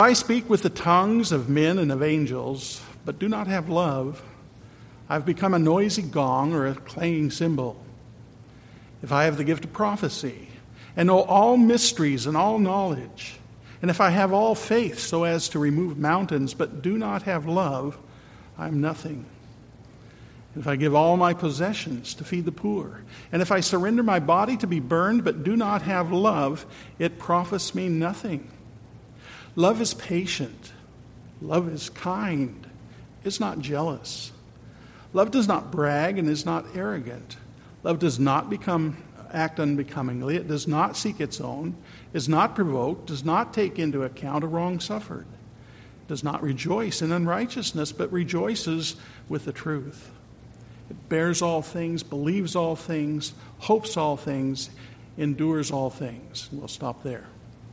I speak with the tongues of men and of angels, but do not have love, I've become a noisy gong or a clanging cymbal. If I have the gift of prophecy and know all mysteries and all knowledge, and if I have all faith so as to remove mountains, but do not have love, I am nothing. If I give all my possessions to feed the poor, and if I surrender my body to be burned, but do not have love, it profits me nothing. Love is patient. Love is kind. It's not jealous. Love does not brag and is not arrogant. Love does not act unbecomingly. It does not seek its own, is not provoked, does not take into account a wrong suffered, does not rejoice in unrighteousness, but rejoices with the truth. It bears all things, believes all things, hopes all things, endures all things. We'll stop there.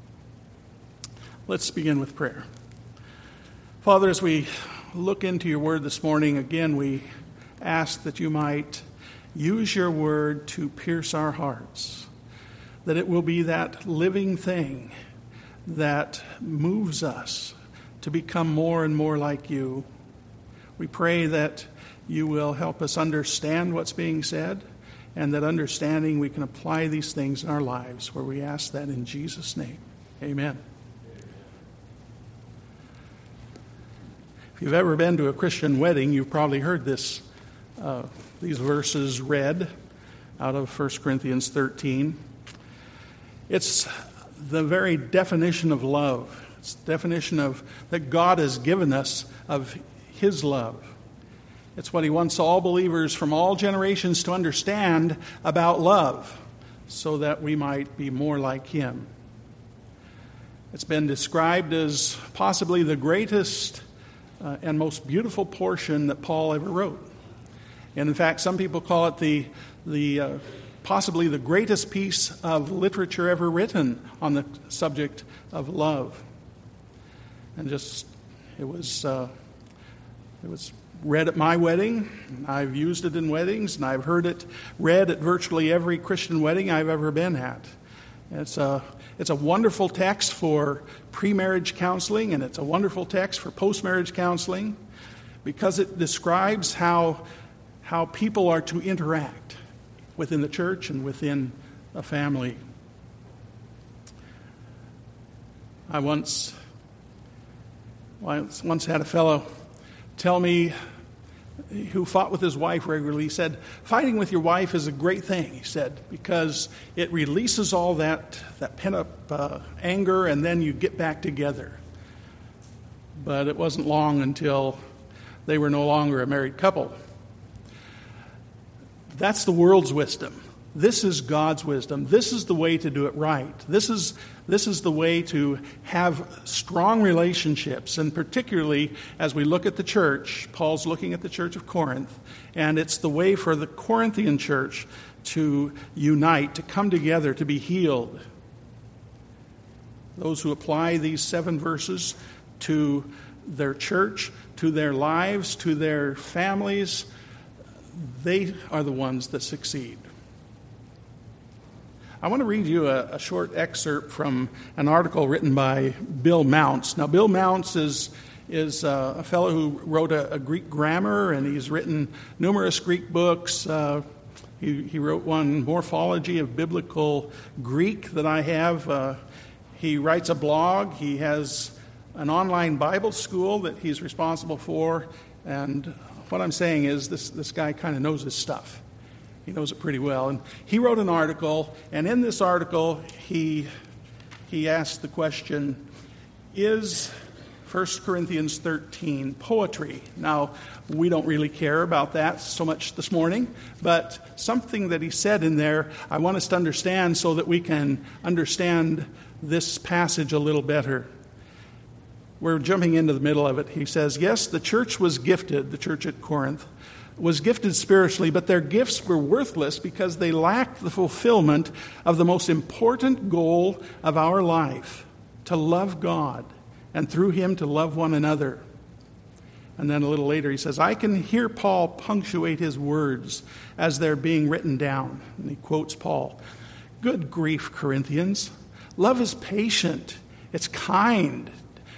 Let's begin with prayer. Father, as we look into your word this morning, again, we ask that you might use your word to pierce our hearts, that it will be that living thing that moves us to become more and more like you. We pray that you will help us understand what's being said, and that understanding we can apply these things in our lives, where we ask that in Jesus' name. Amen. If you've ever been to a Christian wedding, you've probably heard these verses read out of 1 Corinthians 13. It's the very definition of love. It's the definition of that God has given us of his love. It's what he wants all believers from all generations to understand about love, so that we might be more like him. It's been described as possibly the greatest and most beautiful portion that Paul ever wrote. And in fact, some people call it the possibly the greatest piece of literature ever written on the subject of love. And it was read at my wedding. I've used it in weddings, and I've heard it read at virtually every Christian wedding I've ever been at. It's a wonderful text for pre-marriage counseling, and it's a wonderful text for post-marriage counseling, because it describes how people are to interact within the church and within a family. I once had a fellow tell me, who fought with his wife regularly, he said, fighting with your wife is a great thing, he said, because it releases all that pent-up anger, and then you get back together. But it wasn't long until they were no longer a married couple. That's the world's wisdom. This is God's wisdom. This is the way to do it right. This is the way to have strong relationships, and particularly as we look at the church, Paul's looking at the church of Corinth, and it's the way for the Corinthian church to unite, to come together, to be healed. Those who apply these 7 verses to their church, to their lives, to their families, they are the ones that succeed. I want to read you a short excerpt from an article written by Bill Mounce. Now, Bill Mounce is a fellow who wrote a Greek grammar, and he's written numerous Greek books. He wrote one, Morphology of Biblical Greek, that I have. He writes a blog. He has an online Bible school that he's responsible for. And what I'm saying is this guy kind of knows his stuff. He knows it pretty well. And he wrote an article, and in this article, he asked the question, is 1 Corinthians 13 poetry? Now, we don't really care about that so much this morning, but something that he said in there, I want us to understand so that we can understand this passage a little better. We're jumping into the middle of it. He says, yes, the church was gifted, the church at Corinth, was gifted spiritually, but their gifts were worthless because they lacked the fulfillment of the most important goal of our life, to love God, and through him to love one another. And then a little later he says, I can hear Paul punctuate his words as they're being written down. And he quotes Paul, good grief, Corinthians, love is patient, it's kind,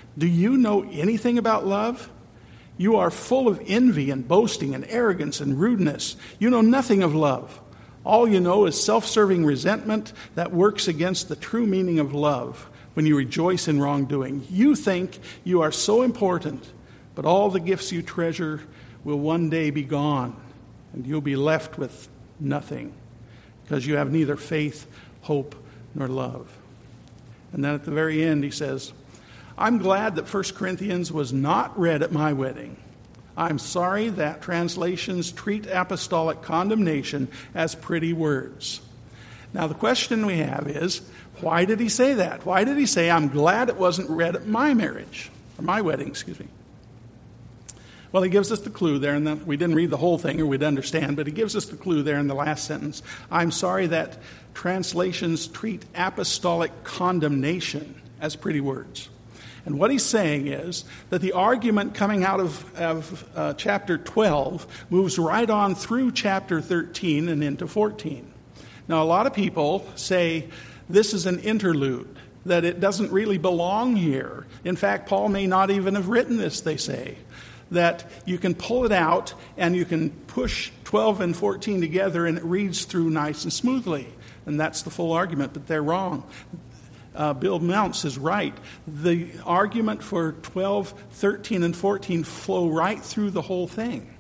Do you know anything about love? You are full of envy and boasting and arrogance and rudeness. You know nothing of love. All you know is self-serving resentment that works against the true meaning of love when you rejoice in wrongdoing. You think you are so important, but all the gifts you treasure will one day be gone, and you'll be left with nothing because you have neither faith, hope, nor love. And then at the very end he says, I'm glad that 1 Corinthians was not read at my wedding. I'm sorry that translations treat apostolic condemnation as pretty words. Now the question we have is, why did he say that? Why did he say, I'm glad it wasn't read at my marriage, or my wedding, excuse me? Well, he gives us the clue there, and we didn't read the whole thing or we'd understand, but he gives us the clue there in the last sentence. I'm sorry that translations treat apostolic condemnation as pretty words. And what he's saying is that the argument coming out of chapter 12 moves right on through chapter 13 and into 14. Now, a lot of people say this is an interlude, that it doesn't really belong here. In fact, Paul may not even have written this, they say. That you can pull it out and you can push 12 and 14 together and it reads through nice and smoothly. And that's the full argument, but they're wrong. Bill Mounce is right. The argument for 12, 13, and 14 flow right through the whole thing.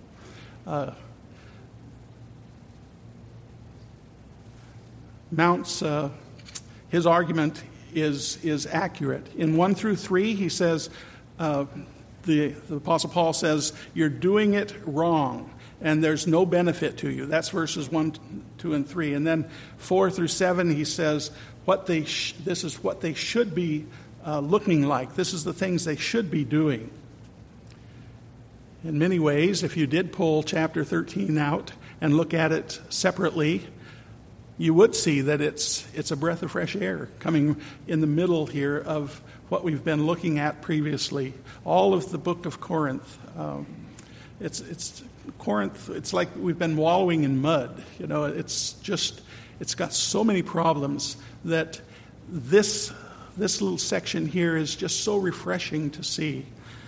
Mounce, his argument is accurate. In 1 through 3, he says, the Apostle Paul says, you're doing it wrong, and there's no benefit to you. That's verses 1, 2, and 3. And then 4 through 7, he says, this is what they should be looking like. This is the things they should be doing. In many ways, if you did pull chapter 13 out and look at it separately, you would see that it's a breath of fresh air coming in the middle here of what we've been looking at previously. All of the book of Corinth. It's Corinth. It's like we've been wallowing in mud. You know, it's got so many problems that this little section here is just so refreshing to see.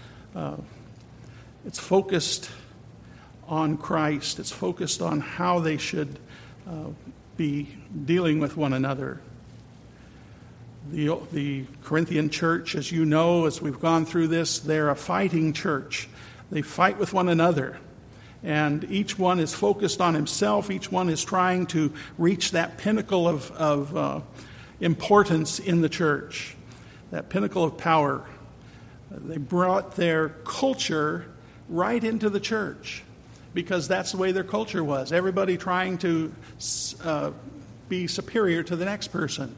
It's focused on Christ. It's focused on how they should be dealing with one another. The Corinthian church, as you know, as we've gone through this, they're a fighting church. They fight with one another. And each one is focused on himself. Each one is trying to reach that pinnacle of importance in the church, that pinnacle of power. They brought their culture right into the church because that's the way their culture was. Everybody trying to be superior to the next person.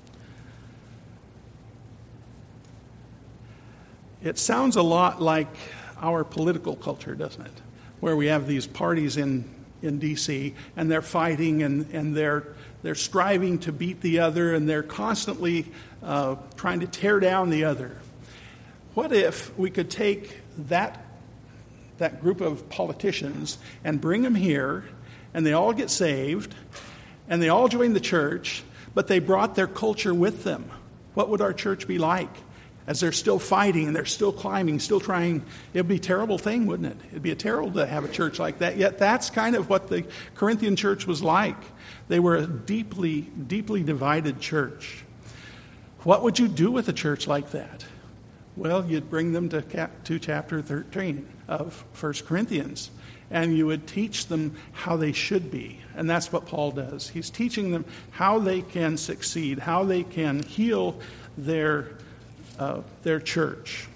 It sounds a lot like our political culture, doesn't it? Where we have these parties in D.C. and they're fighting and they're striving to beat the other and they're constantly trying to tear down the other. What if we could take that group of politicians and bring them here and they all get saved and they all join the church, but they brought their culture with them? What would our church be like? As they're still fighting and they're still climbing, still trying, it would be a terrible thing, wouldn't it? It would be terrible to have a church like that. Yet that's kind of what the Corinthian church was like. They were a deeply, deeply divided church. What would you do with a church like that? Well, you'd bring them to chapter 13 of 1 Corinthians, and you would teach them how they should be. And that's what Paul does. He's teaching them how they can succeed, how they can heal their church.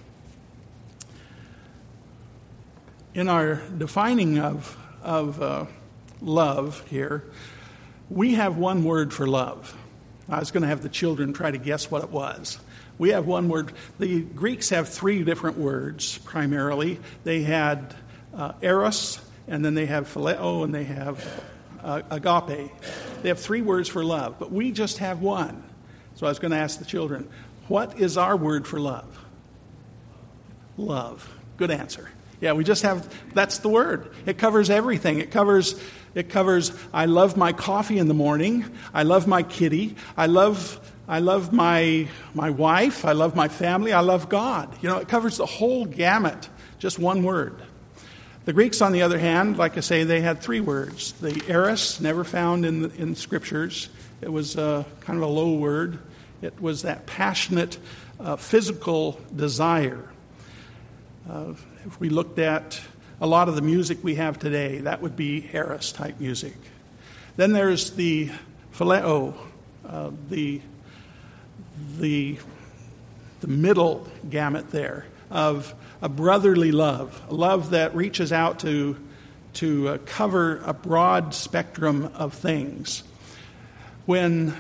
In our defining of love here, we have one word for love. I was going to have the children try to guess what it was. We have one word. The Greeks have three different words primarily. They had eros, and then they have phileo, and they have agape. They have three words for love, but we just have one. So I was going to ask the children, what is our word for love? Love. Good answer. Yeah, we just have, that's the word. It covers everything. It covers, I love my coffee in the morning. I love my kitty. I love I love my wife, I love my family, I love God. It covers the whole gamut, just one word. The Greeks, on the other hand, like I say, they had 3 words. The eros, never found in scriptures. It was kind of a low word. It was that passionate physical desire. If we looked at a lot of the music we have today, that would be eros type music. Then there's the phileo, the middle gamut there of a brotherly love, a love that reaches out to cover a broad spectrum of things. When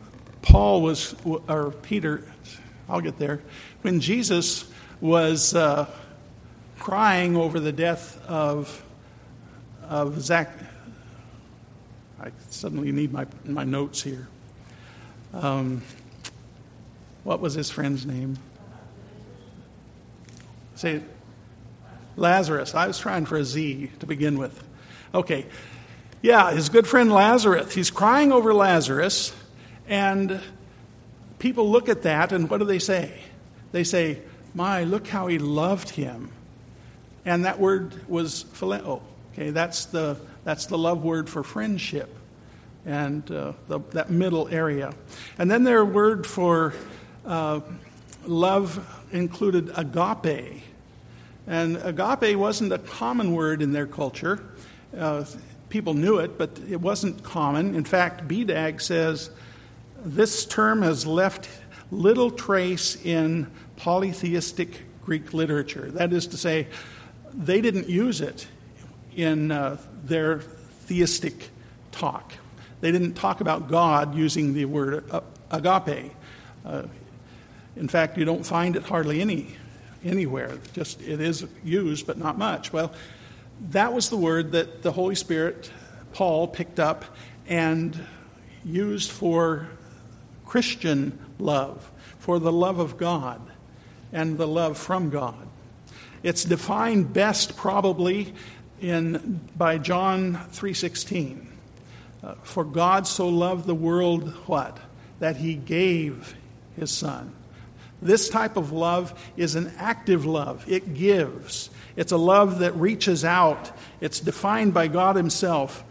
Peter, I'll get there, when Jesus was crying over the death of Zach, I suddenly need my notes here. What was his friend's name? Say it. Lazarus. I was trying for a Z to begin with. Okay. Yeah, his good friend Lazarus. He's crying over Lazarus, and people look at that, and what do they say? They say, "My, look how he loved him." And that word was phileo. Okay, that's the love word for friendship, and that middle area. And then their word for love included agape. And agape wasn't a common word in their culture. People knew it, but it wasn't common. In fact, BDAG says this term has left little trace in polytheistic Greek literature. That is to say, they didn't use it in their theistic talk. They didn't talk about God using the word agape. In fact, you don't find it hardly anywhere. Just it is used, but not much. Well, that was the word that the Holy Spirit, Paul, picked up and used for Christian love, for the love of God and the love from God. It's defined best probably by John 3:16. For God so loved the world, what? That he gave his Son. This type of love is an active love. It gives. It's a love that reaches out. It's defined by God himself.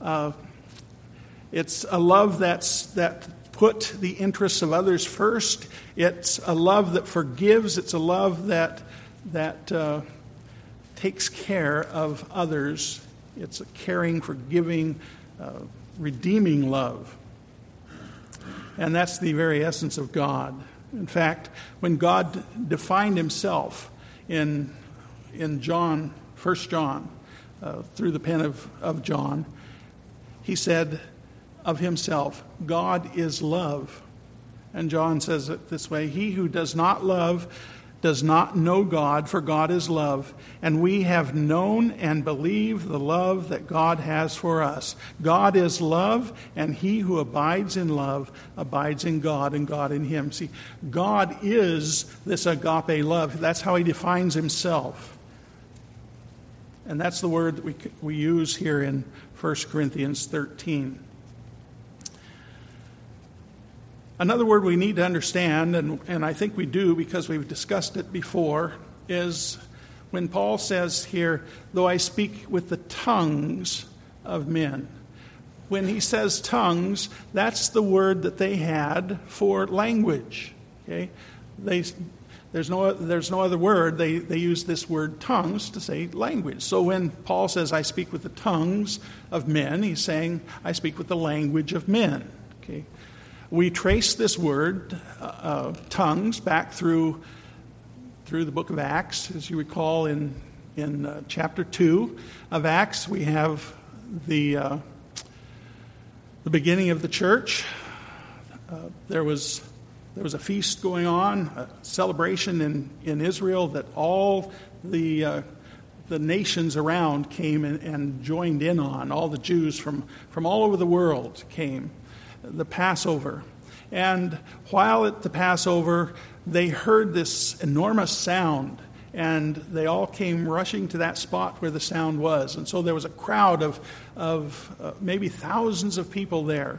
It's a love that put the interests of others first. It's a love that forgives. It's a love that takes care of others. It's a caring, forgiving, redeeming love. And that's the very essence of God. In fact, when God defined himself in John, 1 John, through the pen of John, he said of himself, God is love. And John says it this way, he who does not love does not know God, for God is love. And we have known and believed the love that God has for us. God is love, and he who abides in love abides in God, and God in him. See, God is this agape love. That's how he defines himself. And that's the word that we use here in 1 Corinthians 13. Another word we need to understand, and I think we do because we've discussed it before, is when Paul says here, though I speak with the tongues of men. When he says tongues, that's the word that they had for language. Okay, there's no other word. They use this word tongues to say language. So when Paul says I speak with the tongues of men, he's saying I speak with the language of men. Okay. We trace this word, tongues, back through the book of Acts. As you recall, in chapter 2 of Acts, we have the beginning of the church. There was a feast going on, a celebration in Israel that all the nations around came and joined in on. All the Jews from all over the world came. The Passover. And while at the Passover, they heard this enormous sound, and they all came rushing to that spot where the sound was. And so there was a crowd of maybe thousands of people there.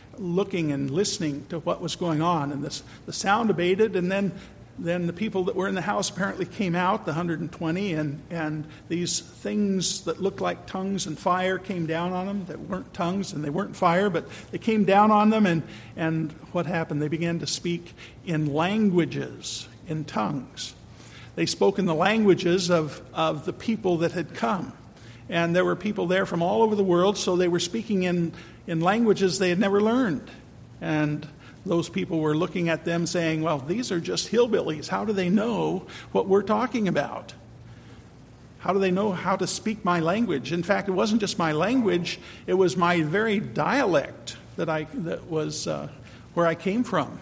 looking and listening to what was going on. And the sound abated, and then the people that were in the house apparently came out, the 120, and these things that looked like tongues and fire came down on them. That weren't tongues and they weren't fire, but they came down on them, and what happened? They began to speak in languages, in tongues. They spoke in the languages of the people that had come. And there were people there from all over the world, so they were speaking in languages they had never learned. And those people were looking at them saying, well, these are just hillbillies. How do they know what we're talking about? How do they know how to speak my language? In fact, it wasn't just my language, it was my very dialect that was where I came from.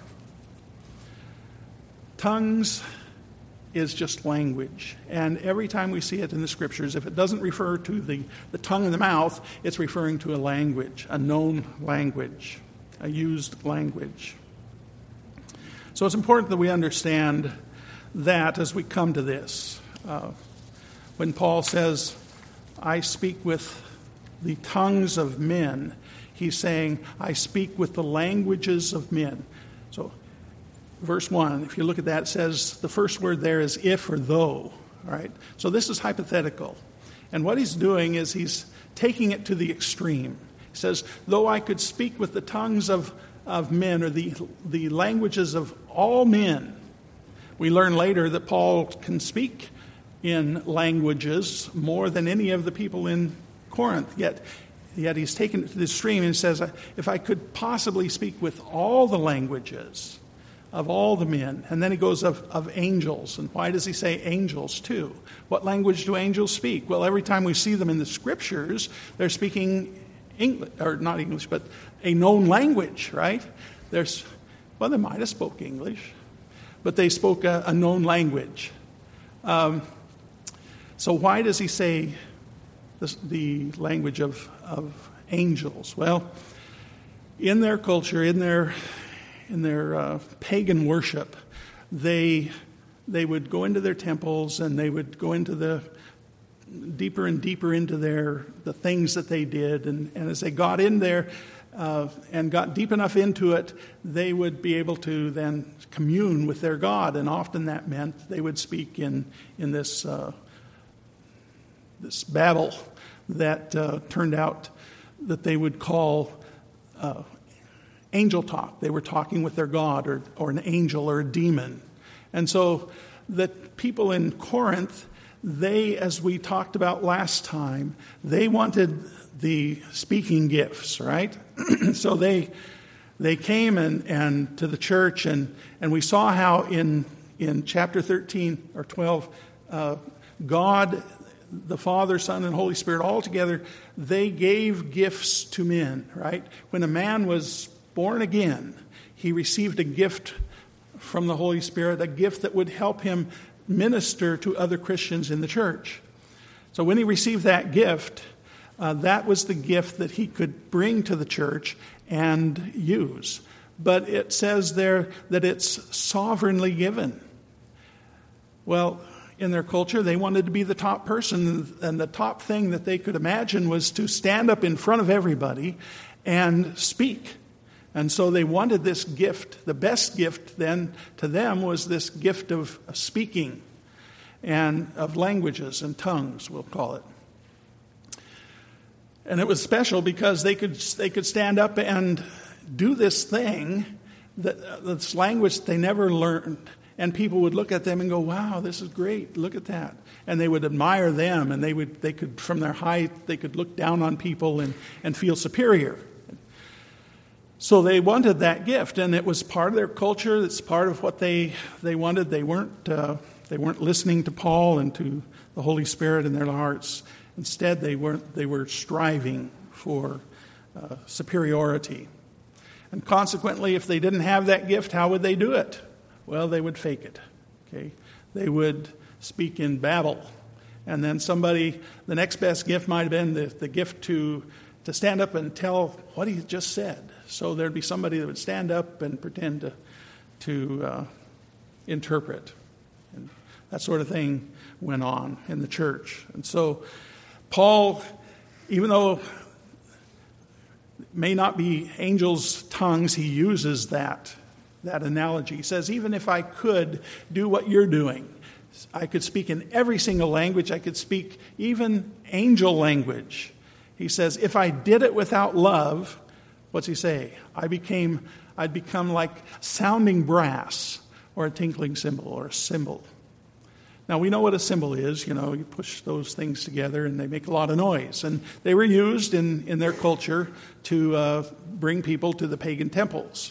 Tongues is just language. And every time we see it in the Scriptures, if it doesn't refer to the tongue and the mouth, it's referring to a language, a known language, a used language. So it's important that we understand that as we come to this. When Paul says, I speak with the tongues of men, he's saying, I speak with the languages of men. So verse 1, if you look at that, it says the first word there is if or though. All right? So this is hypothetical. And what he's doing is he's taking it to the extreme. He says, though I could speak with the tongues of men, or the languages of all men. We learn later that Paul can speak in languages more than any of the people in Corinth. Yet he's taken it to the extreme and says, if I could possibly speak with all the languages of all the men. And then he goes of angels. And why does he say angels too? What language do angels speak? Well, every time we see them in the Scriptures, they're speaking English, or not English, but a known language, right? They might have spoke English, but they spoke a known language. So why does he say the language of angels? Well, in their culture, in their pagan worship, they would go into their temples and they would go into deeper and deeper into the things that they did, and as they got in there and got deep enough into it, they would be able to then commune with their God, and often that meant they would speak in this babble that turned out that they would call angel talk. They were talking with their God or an angel or a demon. And so the people in Corinth, they, as we talked about last time, they wanted the speaking gifts, right? So they came and to the church, and we saw how in chapter 13 or 12, God, the Father, Son, and Holy Spirit, all together, they gave gifts to men, right? When a man was born again, he received a gift from the Holy Spirit, a gift that would help him minister to other Christians in the church. So when he received that gift, that was the gift that he could bring to the church and use. But it says there that it's sovereignly given. Well, in their culture, they wanted to be the top person, and the top thing that they could imagine was to stand up in front of everybody and speak. And so they wanted this gift. The best gift then to them was this gift of speaking and of languages and tongues, we'll call it. And it was special because they could stand up and do this thing, this language they never learned. And people would look at them and go, wow, this is great, look at that. And they would admire them, and they could, from their height, they could look down on people and feel superior. So they wanted that gift, and it was part of their culture. It's part of what they wanted. They weren't listening to Paul and to the Holy Spirit in their hearts. Instead, they were striving for superiority. And consequently, if they didn't have that gift, how would they do it? Well, they would fake it. Okay, they would speak in babble, and then the next best gift might have been the gift to stand up and tell what he just said. So there'd be somebody that would stand up and pretend to interpret. And that sort of thing went on in the church. And so Paul, even though may not be angels' tongues. He uses that analogy. He says, even if I could do what you're doing, I could speak in every single language. I could speak even angel language. He says, if I did it without love, what's he say? I'd become like sounding brass or a tinkling cymbal or a cymbal. Now, we know what a cymbal is. You know, you push those things together and they make a lot of noise. And they were used in their culture to bring people to the pagan temples.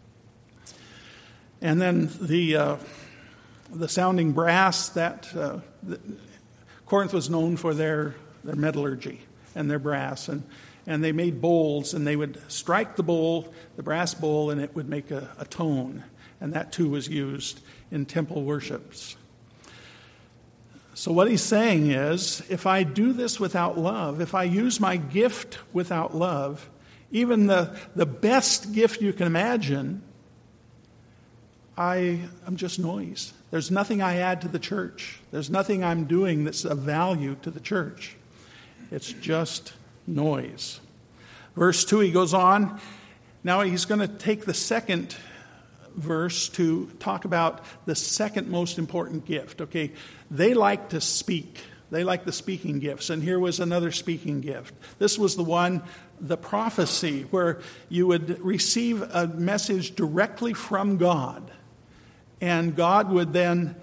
And then the sounding brass, Corinth was known for their metallurgy and their brass. And they made bowls, and they would strike the bowl, the brass bowl, and it would make a tone. And that too was used in temple worships. So what he's saying is, if I do this without love, if I use my gift without love, even the best gift you can imagine, I'm just noise. There's nothing I add to the church. There's nothing I'm doing that's of value to the church. It's just noise. Verse 2, he goes on. Now he's going to take the second verse to talk about the second most important gift. Okay, they like to speak. They like the speaking gifts. And here was another speaking gift. This was the prophecy, where you would receive a message directly from God. And God would then,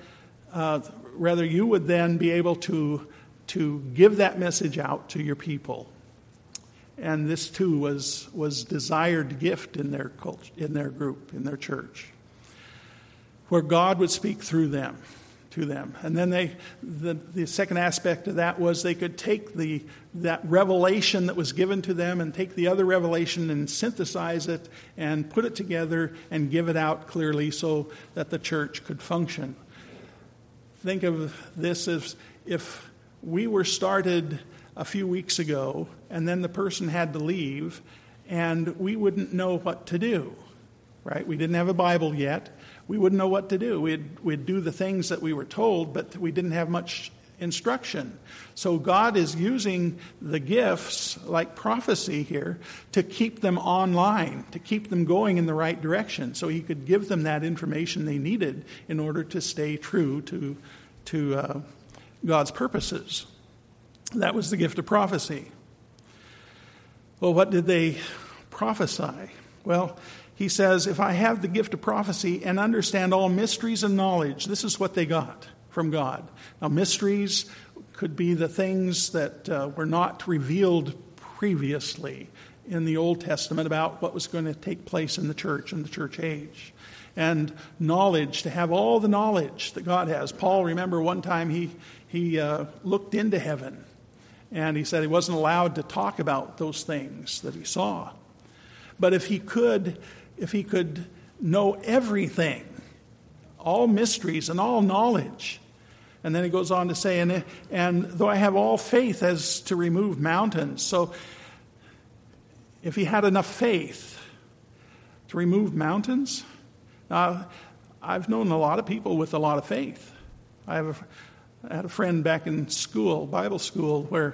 you would then be able to give that message out to your people. And this too was desired gift in their culture, in their group, in their church, where God would speak through them, to them. And then the second aspect of that was they could take that revelation that was given to them and take the other revelation and synthesize it and put it together and give it out clearly so that the church could function. Think of this as if we were started a few weeks ago, and then the person had to leave, and we wouldn't know what to do, right? We didn't have a Bible yet. We wouldn't know what to do. We'd do the things that we were told, but we didn't have much instruction. So God is using the gifts, like prophecy here, to keep them online, to keep them going in the right direction, so he could give them that information they needed in order to stay true to God's purposes. That was the gift of prophecy. Well, what did they prophesy? Well, he says, if I have the gift of prophecy and understand all mysteries and knowledge, this is what they got from God. Now, mysteries could be the things that were not revealed previously in the Old Testament about what was going to take place in the church and the church age. And knowledge, to have all the knowledge that God has. Paul, remember one time he looked into heaven. And he said he wasn't allowed to talk about those things that he saw. But if he could know everything, all mysteries and all knowledge, and then he goes on to say, and though I have all faith as to remove mountains. So if he had enough faith to remove mountains, now I've known a lot of people with a lot of faith. I had a friend back in school, Bible school, where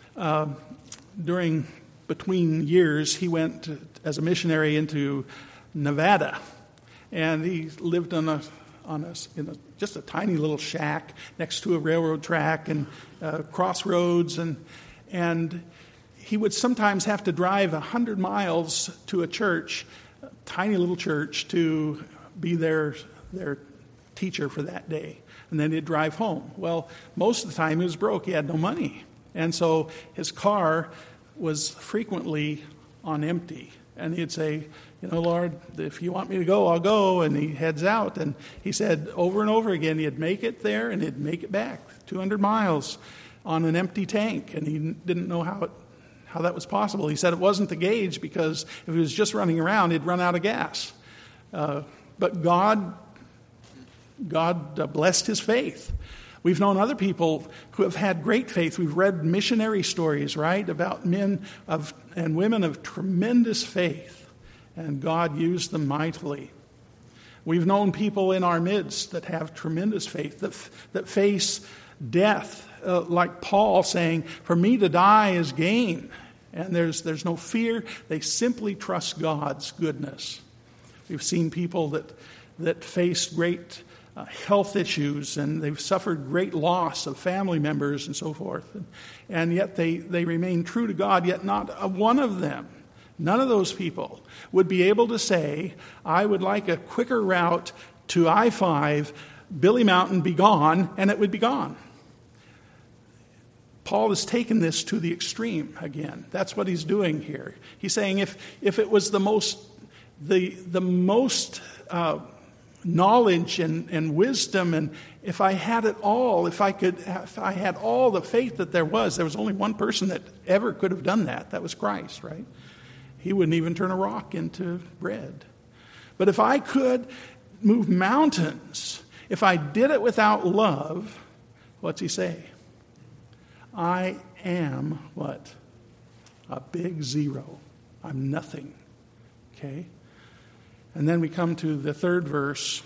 between years he went as a missionary into Nevada, and he lived in just a tiny little shack next to a railroad track and crossroads, and he would sometimes have to drive 100 miles to a church, a tiny little church, to be their teacher for that day. And then he'd drive home. Well, most of the time he was broke. He had no money. And so his car was frequently on empty. And he'd say, Lord, if you want me to go, I'll go. And he heads out. And he said over and over again, he'd make it there and he'd make it back 200 miles on an empty tank. And he didn't know how that was possible. He said it wasn't the gauge, because if he was just running around, he'd run out of gas. But God blessed his faith. We've known other people who have had great faith. We've read missionary stories, right, about men and women of tremendous faith, and God used them mightily. We've known people in our midst that have tremendous faith, that face death, like Paul saying, "For me to die is gain." And there's no fear. They simply trust God's goodness. We've seen people that face great health issues, and they've suffered great loss of family members and so forth. And yet they remain true to God, yet not one of them, none of those people would be able to say, I would like a quicker route to I-5, Billy Mountain, be gone, and it would be gone. Paul has taken this to the extreme again. That's what he's doing here. He's saying if it was the most knowledge and wisdom, and if I had it all, if I had all the faith that there was only one person that ever could have done that. That was Christ, right? He wouldn't even turn a rock into bread. But if I could move mountains, if I did it without love, what's he say? I am what? A big zero. I'm nothing. Okay? And then we come to the third verse.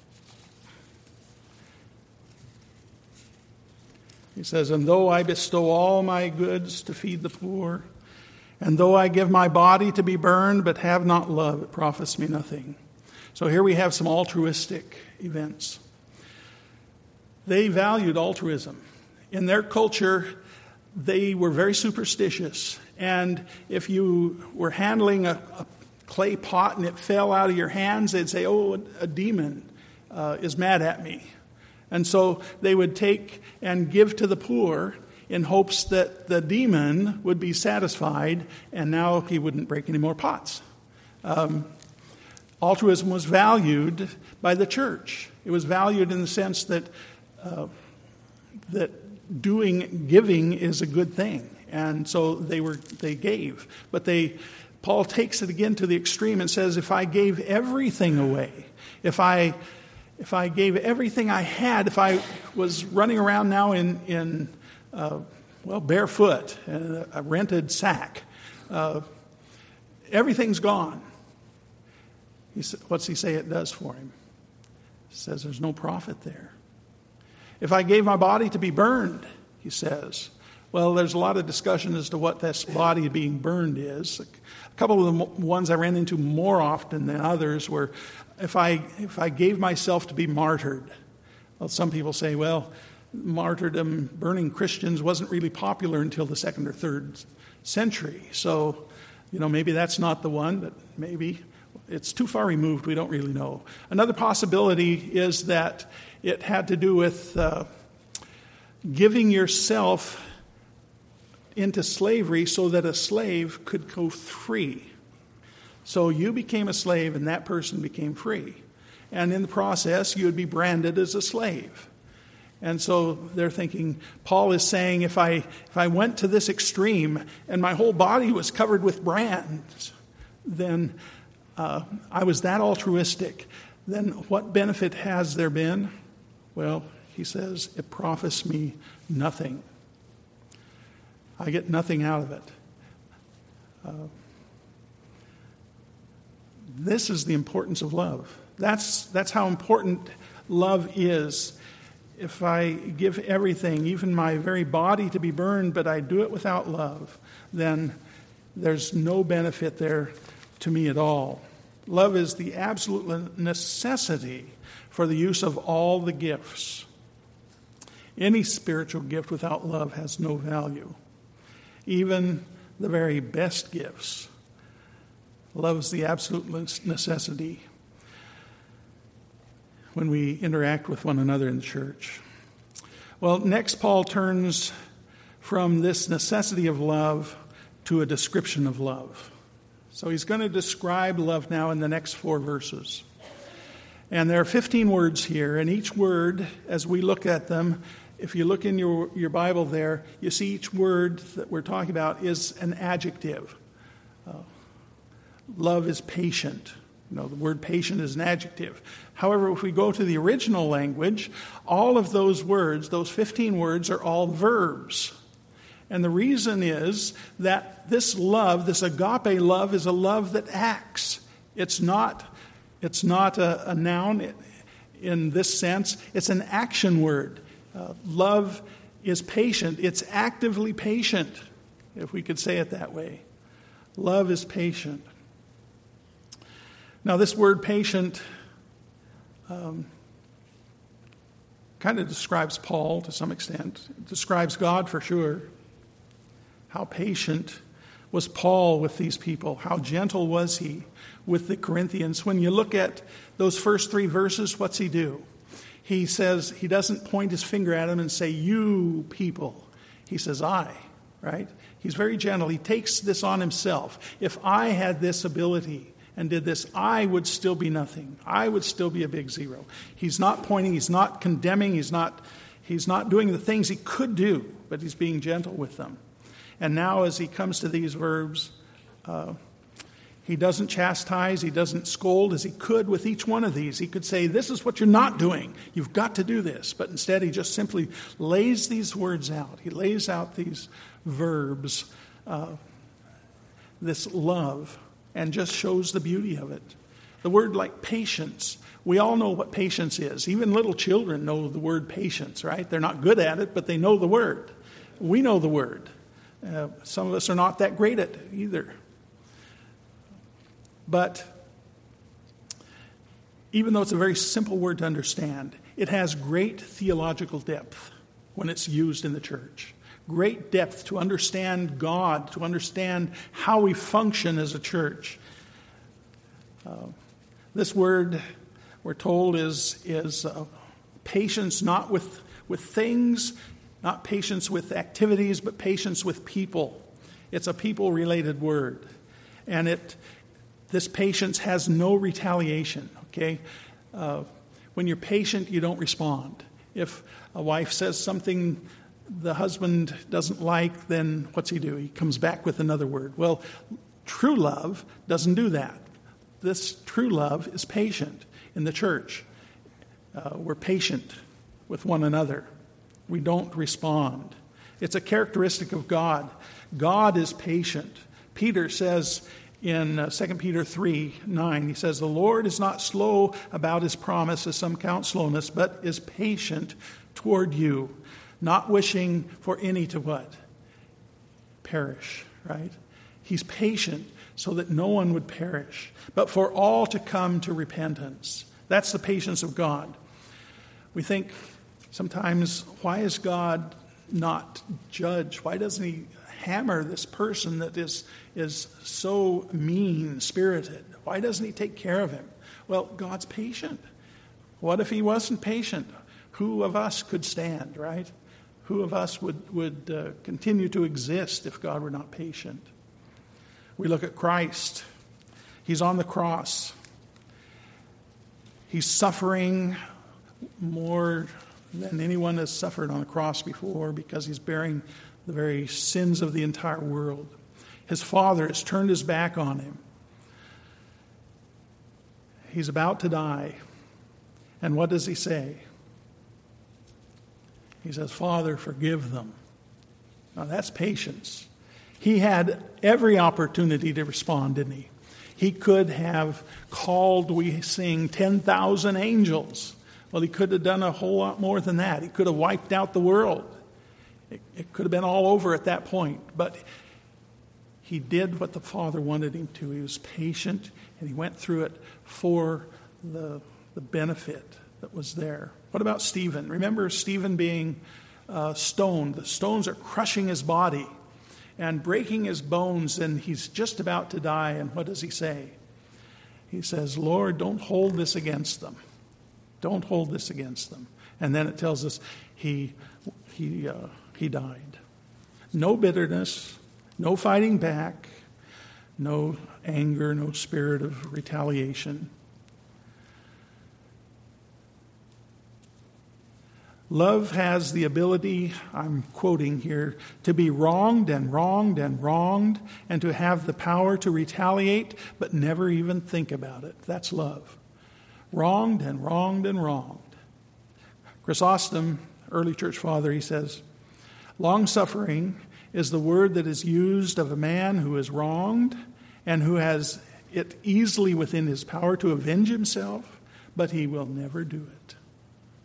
He says, and though I bestow all my goods to feed the poor, and though I give my body to be burned, but have not love, it profits me nothing. So here we have some altruistic events. They valued altruism. In their culture, they were very superstitious. And if you were handling a clay pot and it fell out of your hands, they'd say, oh, a demon is mad at me. And so they would take and give to the poor in hopes that the demon would be satisfied and now he wouldn't break any more pots. Altruism was valued by the church. It was valued in the sense that giving is a good thing. And so they gave. But Paul takes it again to the extreme and says, if I gave everything away, if I gave everything I had, if I was running around now in barefoot, a rented sack, everything's gone. What's he say it does for him? He says there's no profit there. If I gave my body to be burned, he says, well, there's a lot of discussion as to what this body being burned is. A couple of the ones I ran into more often than others were if I gave myself to be martyred. Well, some people say, well, martyrdom, burning Christians, wasn't really popular until the 2nd or 3rd century. So, maybe that's not the one, but maybe it's too far removed. We don't really know. Another possibility is that it had to do with giving yourself into slavery so that a slave could go free. So you became a slave and that person became free. And in the process, you would be branded as a slave. And so they're thinking, Paul is saying, if I went to this extreme and my whole body was covered with brands, then I was that altruistic. Then what benefit has there been? Well, he says, it profits me nothing. I get nothing out of it. This is the importance of love. That's how important love is. If I give everything, even my very body, to be burned, but I do it without love, then there's no benefit there to me at all. Love is the absolute necessity for the use of all the gifts. Any spiritual gift without love has no value. Even the very best gifts. Love is the absolute necessity when we interact with one another in the church. Well, next Paul turns from this necessity of love to a description of love. So he's going to describe love now in the next 4 verses. And there are 15 words here, and each word, as we look at them, if you look in your Bible there, you see each word that we're talking about is an adjective. Love is patient. The word patient is an adjective. However, if we go to the original language, all of those words, those 15 words, are all verbs. And the reason is that this love, this agape love, is a love that acts. It's not a noun in this sense. It's an action word. Love is patient. It's actively patient. if we could say it that way. Love is patient. Now, this word patient kind of describes Paul to some extent. It describes God for sure. How patient was Paul with these people? How gentle was he with the Corinthians? When you look at those first 3 verses, what's he do? He says, he doesn't point his finger at them and say, you people. He says, I, right? He's very gentle. He takes this on himself. If I had this ability and did this, I would still be nothing. I would still be a big zero. He's not pointing, he's not condemning, he's not doing the things he could do, but he's being gentle with them. And now as he comes to these verbs, he doesn't chastise, he doesn't scold as he could with each one of these. He could say, this is what you're not doing. You've got to do this. But instead he just simply lays these words out. He lays out these verbs, this love, and just shows the beauty of it. The word like patience, we all know what patience is. Even little children know the word patience, right? They're not good at it, but they know the word. We know the word. Some of us are not that great at it either. But even though it's a very simple word to understand, it has great theological depth when it's used in the church. Great depth to understand God, to understand how we function as a church. This word, we're told, is patience not with things, not patience with activities, but patience with people. It's a people-related word. And this patience has no retaliation, okay? When you're patient, you don't respond. If a wife says something the husband doesn't like, then what's he do? He comes back with another word. Well, true love doesn't do that. This true love is patient in the church. We're patient with one another. We don't respond. It's a characteristic of God. God is patient. Peter says in 2 Peter 3:9, he says, the Lord is not slow about his promise, as some count slowness, but is patient toward you, not wishing for any to what? Perish, right? He's patient so that no one would perish, but for all to come to repentance. That's the patience of God. We think sometimes, why is God not judge? Why doesn't he hammer this person that is so mean-spirited? Why doesn't he take care of him? Well, God's patient. What if he wasn't patient? Who of us could stand, right? Who of us would continue to exist if God were not patient? We look at Christ. He's on the cross. He's suffering more than anyone has suffered on the cross before because he's bearing the very sins of the entire world. His Father has turned his back on him. He's about to die. And what does he say? He says, Father, forgive them. Now that's patience. He had every opportunity to respond, didn't he? He could have called, we sing, 10,000 angels. Well, he could have done a whole lot more than that. He could have wiped out the world. It could have been all over at that point. But he did what the Father wanted him to. He was patient, and he went through it for the benefit that was there. What about Stephen? Remember Stephen being stoned. The stones are crushing his body and breaking his bones, and he's just about to die. And what does he say? He says, Lord, don't hold this against them. Don't hold this against them. And then it tells us he died. No bitterness, no fighting back, no anger, no spirit of retaliation. Love has the ability, I'm quoting here, to be wronged and wronged and wronged, and to have the power to retaliate, but never even think about it. That's love. Wronged and wronged and wronged. Chrysostom, early church father, he says, long-suffering is the word that is used of a man who is wronged and who has it easily within his power to avenge himself, but he will never do it.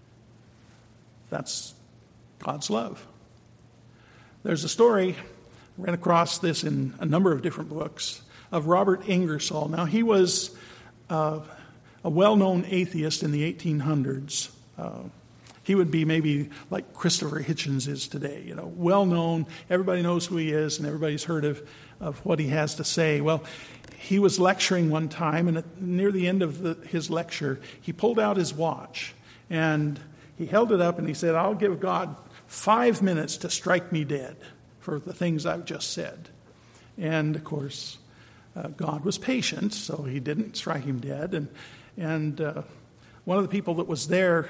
That's God's love. There's a story ran across this in a number of different books, of Robert Ingersoll. Now, he was a well-known atheist in the 1800s. He would be maybe like Christopher Hitchens is today, well-known. Everybody knows who he is, and everybody's heard of what he has to say. Well, he was lecturing one time, and near the end of his lecture, he pulled out his watch, and he held it up, and he said, "I'll give God 5 minutes to strike me dead for the things I've just said." And, of course, God was patient, so he didn't strike him dead. And one of the people that was there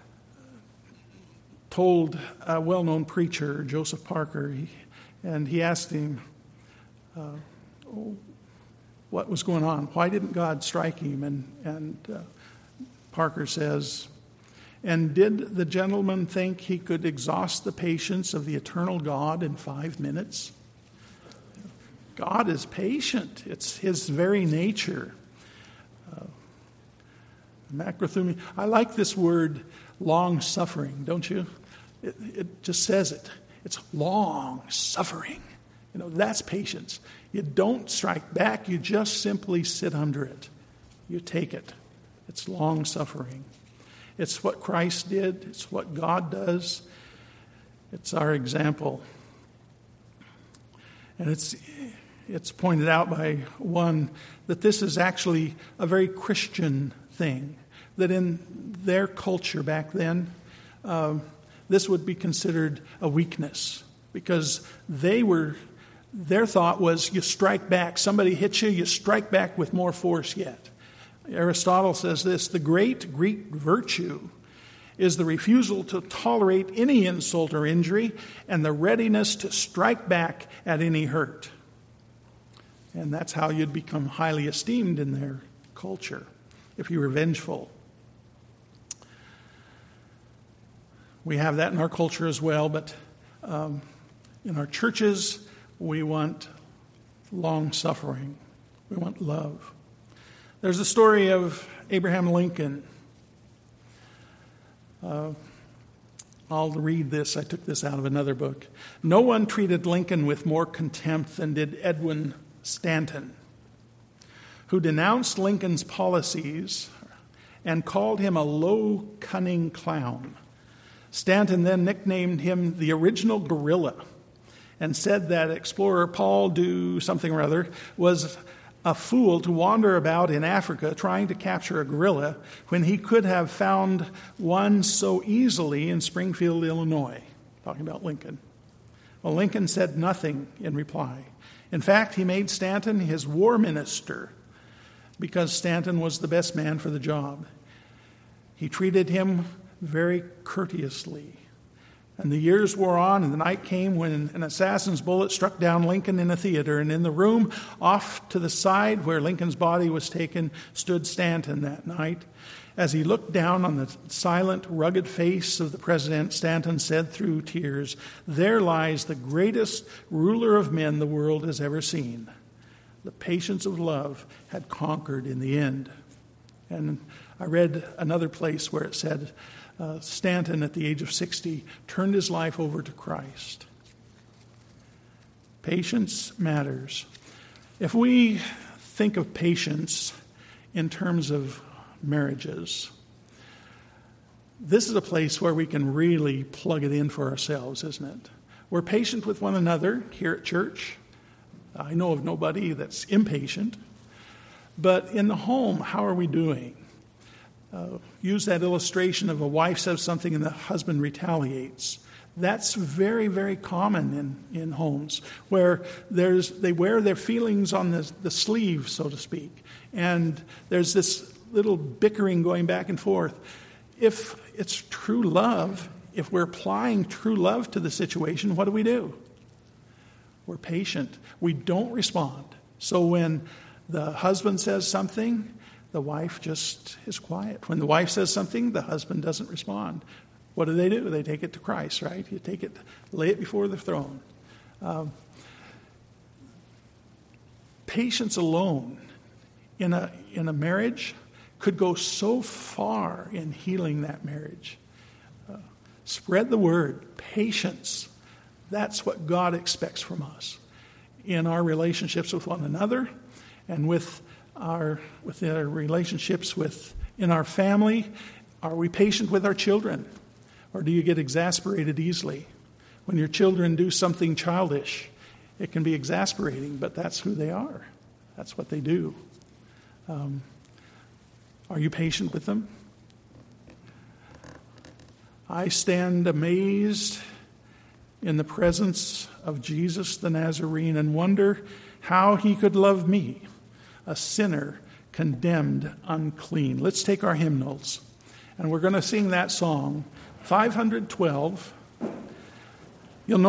told a well-known preacher, Joseph Parker, and he asked him what was going on. Why didn't God strike him? And Parker says, "And did the gentleman think he could exhaust the patience of the eternal God in 5 minutes?" God is patient. It's his very nature. Macrothumia. I like this word long-suffering, don't you? It just says it. It's long-suffering. That's patience. You don't strike back. You just simply sit under it. You take it. It's long-suffering. It's what Christ did. It's what God does. It's our example. And it's pointed out by one that this is actually a very Christian thing, that in their culture back then, this would be considered a weakness, because their thought was you strike back. Somebody hits you, you strike back with more force yet. Aristotle says this: the great Greek virtue is the refusal to tolerate any insult or injury and the readiness to strike back at any hurt. And that's how you'd become highly esteemed in their culture, if you were vengeful. We have that in our culture as well, but in our churches, we want long-suffering. We want love. There's a story of Abraham Lincoln. I'll read this. I took this out of another book. No one treated Lincoln with more contempt than did Edwin Stanton, who denounced Lincoln's policies and called him a low, cunning clown. Stanton then nicknamed him the original gorilla and said that explorer Paul do something or other was a fool to wander about in Africa trying to capture a gorilla when he could have found one so easily in Springfield, Illinois. Talking about Lincoln. Well, Lincoln said nothing in reply. In fact, he made Stanton his war minister because Stanton was the best man for the job. He treated him very courteously. And the years wore on, and the night came when an assassin's bullet struck down Lincoln in a theater. And in the room off to the side where Lincoln's body was taken stood Stanton that night. As he looked down on the silent, rugged face of the president, Stanton said through tears, "There lies the greatest ruler of men the world has ever seen." The patience of love had conquered in the end. And I read another place where it said, Stanton, at the age of 60, turned his life over to Christ. Patience matters. If we think of patience in terms of marriages, this is a place where we can really plug it in for ourselves, isn't it? We're patient with one another here at church. I know of nobody that's impatient. But in the home, how are we doing? Use that illustration of a wife says something and the husband retaliates. That's very, very common in homes where they wear their feelings on the sleeve, so to speak. And there's this little bickering going back and forth. If it's true love, if we're applying true love to the situation, what do? We're patient. We don't respond. So when the husband says something, the wife just is quiet. When the wife says something, the husband doesn't respond. What do? They take it to Christ, right? You take it, lay it before the throne. Patience alone in a marriage could go so far in healing that marriage. Spread the word. Patience. That's what God expects from us. in our relationships with one another and with our relationships in our family? Are we patient with our children? Or do you get exasperated easily? When your children do something childish, it can be exasperating, but that's who they are. That's what they do. Are you patient with them? I stand amazed in the presence of Jesus the Nazarene and wonder how he could love me, a sinner condemned unclean. Let's take our hymnals, and we're going to sing that song, 512.